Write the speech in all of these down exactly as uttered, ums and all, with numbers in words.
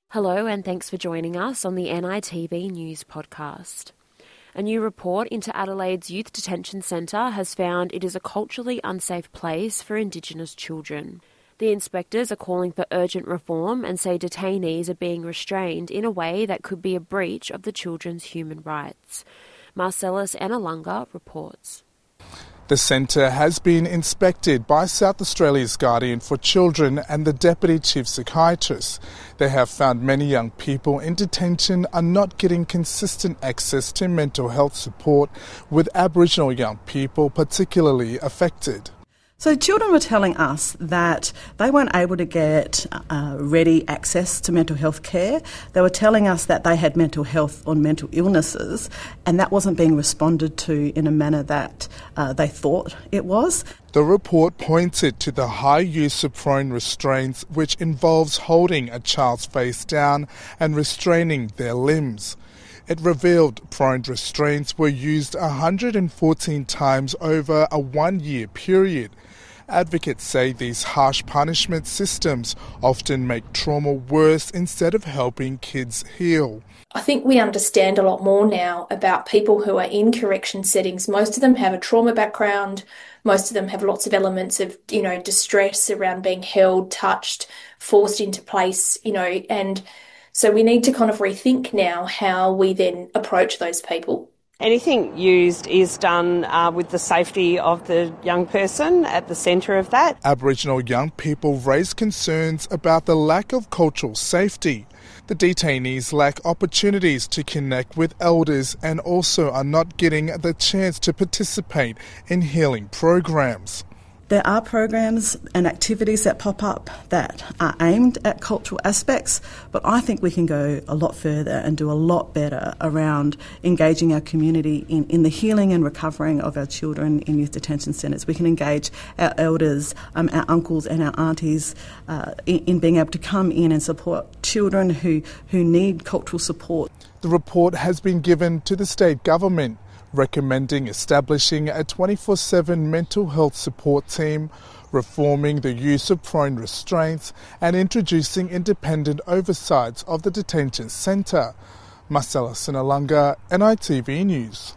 Hello and thanks for joining us on the N I T V News Podcast. A new report into Adelaide's Youth Detention Centre has found it is a culturally unsafe place for Indigenous children. The inspectors are calling for urgent reform and say detainees are being restrained in a way that could be a breach of the children's human rights. Marcellus Enalunga reports. The centre has been inspected by South Australia's Guardian for Children and the Deputy Chief Psychiatrist. They have found many young people in detention are not getting consistent access to mental health support, with Aboriginal young people particularly affected. So children were telling us that they weren't able to get uh, ready access to mental health care. They were telling us that they had mental health or mental illnesses, and that wasn't being responded to in a manner that uh, they thought it was. The report pointed to the high use of prone restraints, which involves holding a child's face down and restraining their limbs. It revealed prone restraints were used one hundred fourteen times over a one-year period. Advocates say these harsh punishment systems often make trauma worse instead of helping kids heal. I think we understand a lot more now about people who are in correction settings. Most of them have a trauma background. Most of them have lots of elements of, you know, distress around being held, touched, forced into place, you know, and so we need to kind of rethink now how we then approach those people. Anything used is done uh, with the safety of the young person at the centre of that. Aboriginal young people raise concerns about the lack of cultural safety. The detainees lack opportunities to connect with elders and also are not getting the chance to participate in healing programs. There are programs and activities that pop up that are aimed at cultural aspects, but I think we can go a lot further and do a lot better around engaging our community in, in the healing and recovering of our children in youth detention centres. We can engage our elders, um, our uncles and our aunties uh, in, in being able to come in and support children who, who need cultural support. The report has been given to the state government, recommending establishing a twenty-four seven mental health support team, reforming the use of prone restraints and introducing independent oversight of the detention centre. Marcellus Enalunga, N I T V News.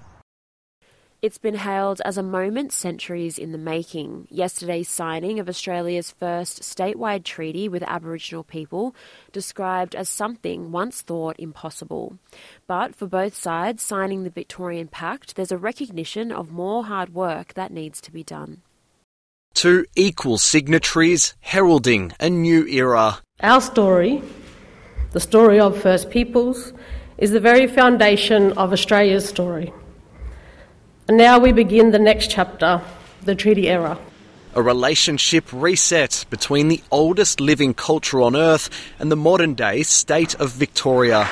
It's been hailed as a moment centuries in the making. Yesterday's signing of Australia's first statewide treaty with Aboriginal people described as something once thought impossible. But for both sides signing the Victorian Pact, there's a recognition of more hard work that needs to be done. Two equal signatories heralding a new era. Our story, the story of First Peoples, is the very foundation of Australia's story. And now we begin the next chapter, the treaty era. A relationship reset between the oldest living culture on Earth and the modern-day state of Victoria.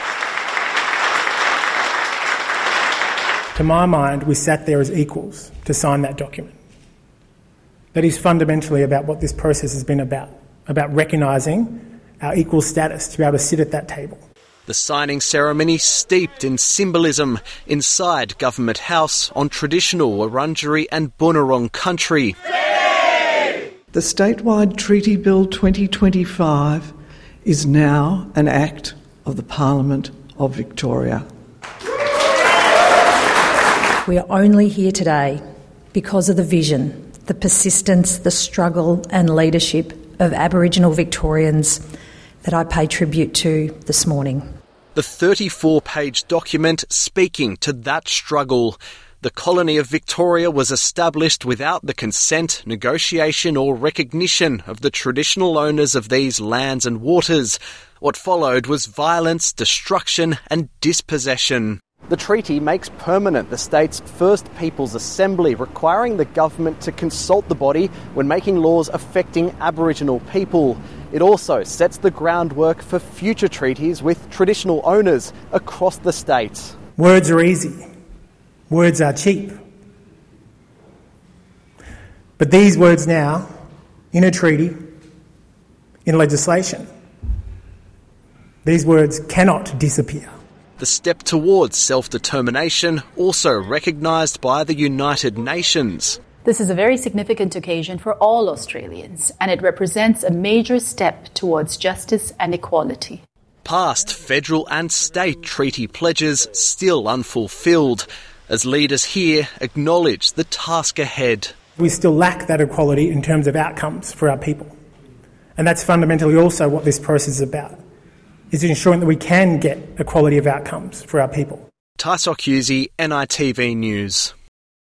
To my mind, we sat there as equals to sign that document. That is fundamentally about what this process has been about, about recognising our equal status to be able to sit at that table. The signing ceremony steeped in symbolism inside Government House on traditional Wurundjeri and Boonwurrung country. The statewide Treaty Bill twenty twenty-five is now an act of the Parliament of Victoria. We are only here today because of the vision, the persistence, the struggle and leadership of Aboriginal Victorians that I pay tribute to this morning. The thirty-four page document speaking to that struggle. The colony of Victoria was established without the consent, negotiation or recognition of the traditional owners of these lands and waters. What followed was violence, destruction and dispossession. The treaty makes permanent the state's First Peoples Assembly, requiring the government to consult the body when making laws affecting Aboriginal people. It also sets the groundwork for future treaties with traditional owners across the state. Words are easy. Words are cheap. But these words now, in a treaty, in legislation, these words cannot disappear. The step towards self-determination also recognised by the United Nations. This is a very significant occasion for all Australians, and it represents a major step towards justice and equality. Past federal and state treaty pledges still unfulfilled, as leaders here acknowledge the task ahead. We still lack that equality in terms of outcomes for our people. And that's fundamentally also what this process is about, is ensuring that we can get equality of outcomes for our people. Tysok Husey, N I T V News.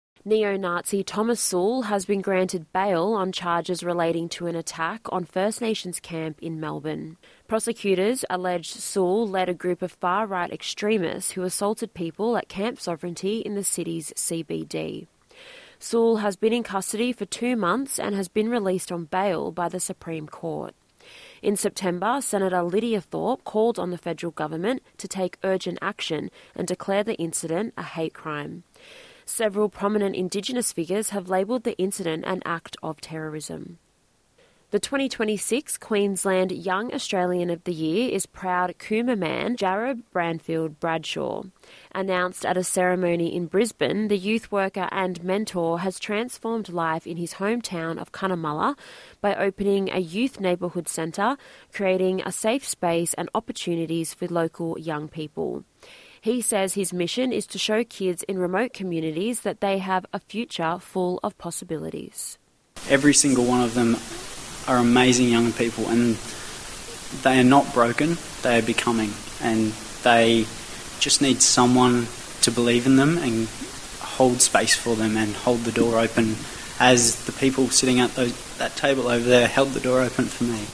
Neo-Nazi Thomas Sewell has been granted bail on charges relating to an attack on First Nations camp in Melbourne. Prosecutors allege Sewell led a group of far-right extremists who assaulted people at Camp Sovereignty in the city's C B D. Sewell has been in custody for two months and has been released on bail by the Supreme Court. In September, Senator Lydia Thorpe called on the federal government to take urgent action and declare the incident a hate crime. Several prominent Indigenous figures have labelled the incident an act of terrorism. The twenty twenty-six Queensland Young Australian of the Year is proud Cooma man Jared Branfield Bradshaw. Announced at a ceremony in Brisbane, the youth worker and mentor has transformed life in his hometown of Cunnamulla by opening a youth neighbourhood centre, creating a safe space and opportunities for local young people. He says his mission is to show kids in remote communities that they have a future full of possibilities. Every single one of them are amazing young people, and they are not broken, they are becoming, and they just need someone to believe in them and hold space for them and hold the door open, as the people sitting at those, that table over there held the door open for me.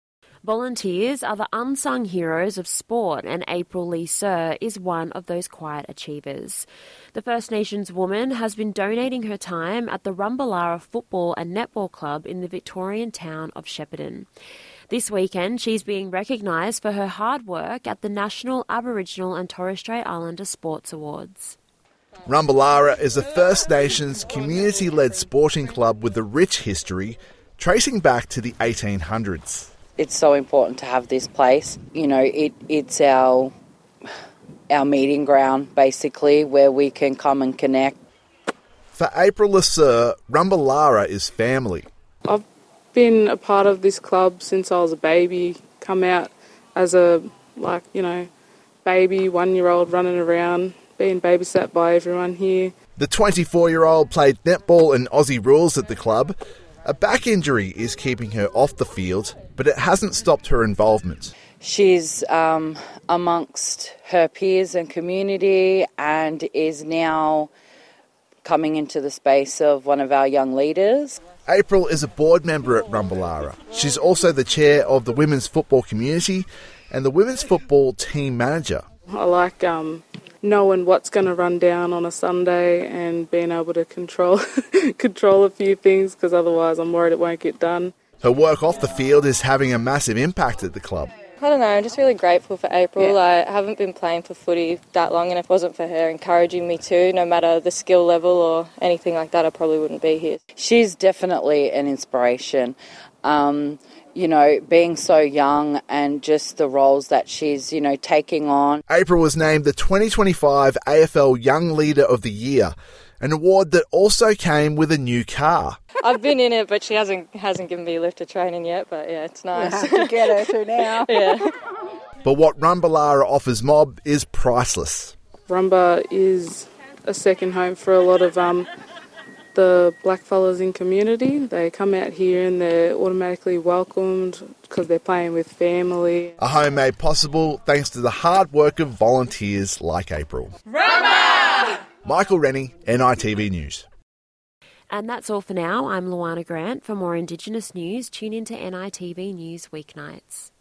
Volunteers are the unsung heroes of sport, and April Lee Sir is one of those quiet achievers. The First Nations woman has been donating her time at the Rumballara Football and Netball Club in the Victorian town of Shepparton. This weekend, she's being recognised for her hard work at the National Aboriginal and Torres Strait Islander Sports Awards. Rumballara is a First Nations community-led sporting club with a rich history tracing back to the eighteen hundreds. It's so important to have this place. You know, it it's our our meeting ground, basically, where we can come and connect. For April LeSueur, Rumballara is family. I've been a part of this club since I was a baby, come out as a, like, you know, baby, one-year-old running around, being babysat by everyone here. The twenty-four-year-old played netball and Aussie rules at the club. A back injury is keeping her off the field, but it hasn't stopped her involvement. She's um, amongst her peers and community and is now coming into the space of one of our young leaders. April is a board member at Rumballara. She's also the chair of the women's football community and the women's football team manager. I like um, knowing what's going to run down on a Sunday and being able to control control a few things, because otherwise I'm worried it won't get done. Her work off the field is having a massive impact at the club. I don't know, I'm just really grateful for April. Yeah. I haven't been playing for footy that long, and if it wasn't for her encouraging me too, no matter the skill level or anything like that, I probably wouldn't be here. She's definitely an inspiration. Um, you know, being so young and just the roles that she's, you know, taking on. April was named the twenty twenty-five A F L Young Leader of the Year, an award that also came with a new car. I've been in it, but she hasn't hasn't given me a lift of training yet, but yeah, it's nice. We'll have to get her to now. Yeah. But what Rumballara offers Mob is priceless. Rumba is a second home for a lot of um, the blackfellas in community. They come out here and they're automatically welcomed because they're playing with family. A home made possible thanks to the hard work of volunteers like April. Rumba! Michael Rennie, N I T V News. And that's all for now. I'm Luana Grant. For more Indigenous news, tune in to N I T V News weeknights.